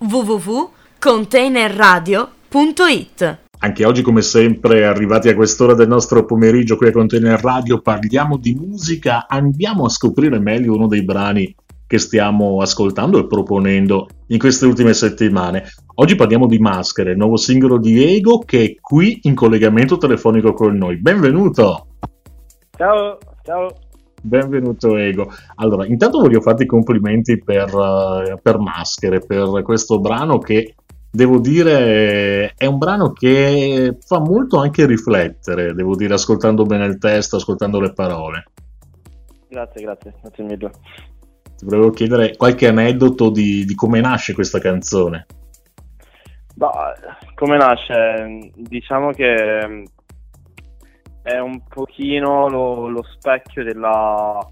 www.containerradio.it. Anche oggi, come sempre, arrivati a quest'ora del nostro pomeriggio qui a Container Radio, parliamo di musica, andiamo a scoprire meglio uno dei brani che stiamo ascoltando e proponendo in queste ultime settimane. Oggi parliamo di Maschere, il nuovo singolo di Ego, che è qui in collegamento telefonico con noi. Benvenuto! Ciao! Benvenuto Ego. Allora, intanto voglio farti i complimenti per Maschere, per questo brano che, devo dire, è un brano che fa molto anche riflettere, devo dire, ascoltando bene il testo, ascoltando le parole. Grazie mille. Ti volevo chiedere qualche aneddoto di come nasce questa canzone. Come nasce? Diciamo che è un pochino lo specchio della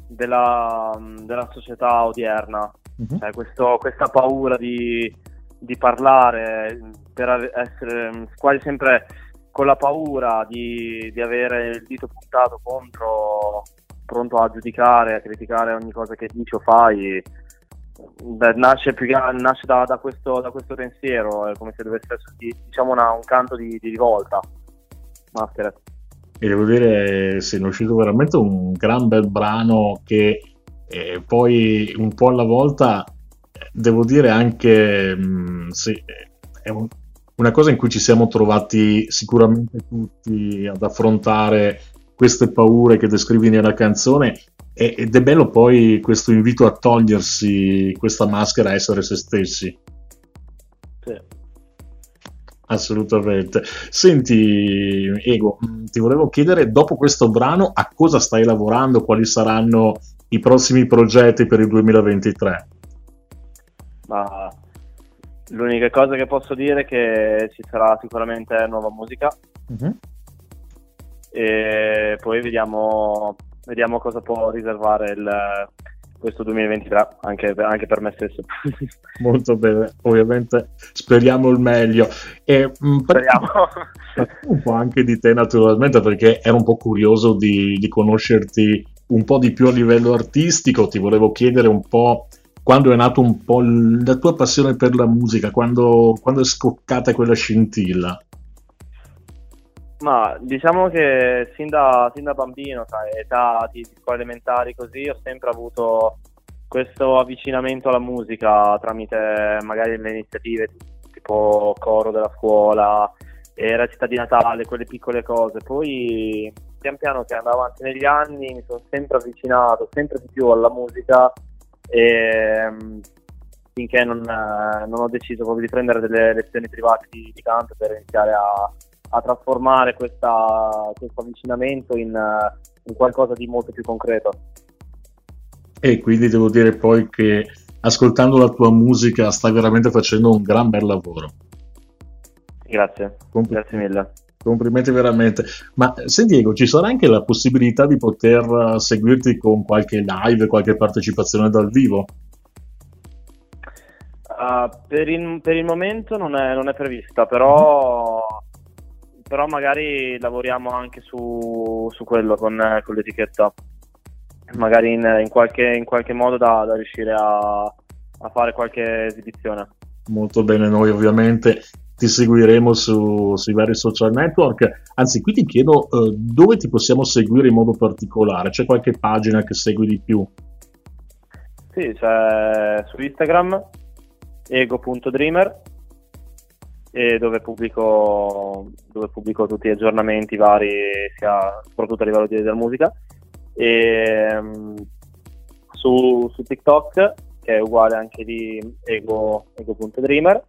società odierna. Mhm. Cioè, questa paura di parlare, per essere quasi sempre con la paura di avere il dito puntato contro, pronto a giudicare, a criticare ogni cosa che dici o fai. Nasce da questo pensiero, è come se dovesse essere, diciamo, un canto di rivolta. Maschere. E devo dire, se ne è uscito veramente un gran bel brano che poi un po' alla volta, devo dire anche, sì, è una cosa in cui ci siamo trovati sicuramente tutti ad affrontare queste paure che descrivi nella canzone, ed è bello poi questo invito a togliersi questa maschera, a essere se stessi. Sì. Assolutamente. Senti, Ego, ti volevo chiedere, dopo questo brano, a cosa stai lavorando? Quali saranno i prossimi progetti per il 2023? Ma l'unica cosa che posso dire è che ci sarà sicuramente nuova musica, Mhm. e poi vediamo cosa può riservare questo 2023 anche per me stesso. Molto bene, ovviamente speriamo il meglio. Speriamo. Un po' anche di te, naturalmente, perché ero un po' curioso di conoscerti un po' di più a livello artistico. Ti volevo chiedere un po' quando è nato un po' la tua passione per la musica, quando è scoccata quella scintilla. Ma diciamo che sin da bambino, sai, età di scuole elementari così, ho sempre avuto questo avvicinamento alla musica tramite magari le iniziative tipo coro della scuola e recita di Natale, quelle piccole cose. Poi pian piano che andavo avanti negli anni mi sono sempre avvicinato sempre di più alla musica, e finché non ho deciso proprio di prendere delle lezioni private di canto per iniziare a trasformare questo avvicinamento in qualcosa di molto più concreto. E quindi devo dire poi che ascoltando la tua musica stai veramente facendo un gran bel lavoro. Grazie mille. Complimenti veramente. Ma senti Diego, ci sarà anche la possibilità di poter seguirti con qualche live, qualche partecipazione dal vivo? Per il momento non è prevista, però magari lavoriamo anche su quello con l'etichetta, magari in qualche modo da riuscire a fare qualche esibizione. Molto bene, noi ovviamente ti seguiremo sui vari social network. Anzi, qui ti chiedo dove ti possiamo seguire in modo particolare. C'è qualche pagina che segui di più? Sì, c'è su Instagram ego.dreamer, e dove pubblico tutti gli aggiornamenti vari, sia soprattutto a livello della musica, e su TikTok, che è uguale anche di ego.dreamer,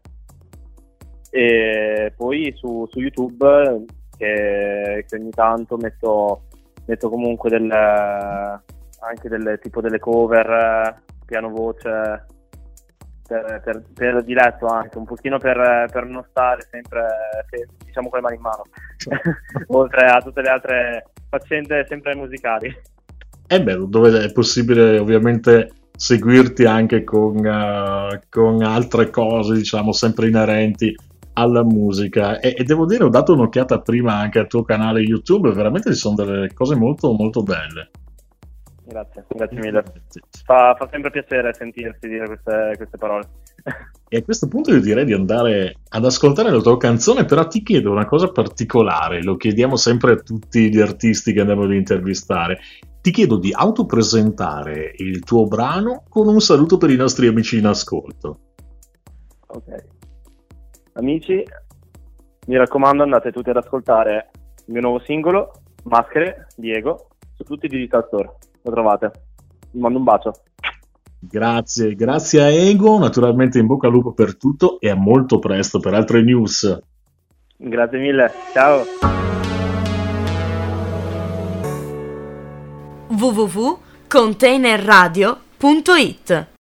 e poi su YouTube, che ogni tanto metto comunque anche delle cover, piano voce, per diletto, anche un pochino per non stare sempre, diciamo, con le mani in mano, oltre a tutte le altre faccende sempre musicali. È bello, dove è possibile ovviamente seguirti anche con altre cose, diciamo, sempre inerenti alla musica. E devo dire, ho dato un'occhiata prima anche al tuo canale YouTube, veramente ci sono delle cose molto molto belle. grazie mille. Fa sempre piacere sentirsi dire queste parole. E a questo punto io direi di andare ad ascoltare la tua canzone, però ti chiedo una cosa particolare, lo chiediamo sempre a tutti gli artisti che andiamo ad intervistare. Ti chiedo di autopresentare il tuo brano con un saluto per i nostri amici in ascolto. Ok. Amici, mi raccomando, andate tutti ad ascoltare il mio nuovo singolo, Maschere, Diego, su tutti i digital store. Lo trovate. Vi mando un bacio. Grazie a Ego, naturalmente in bocca al lupo per tutto e a molto presto per altre news. Grazie mille, ciao. www.containerradio.it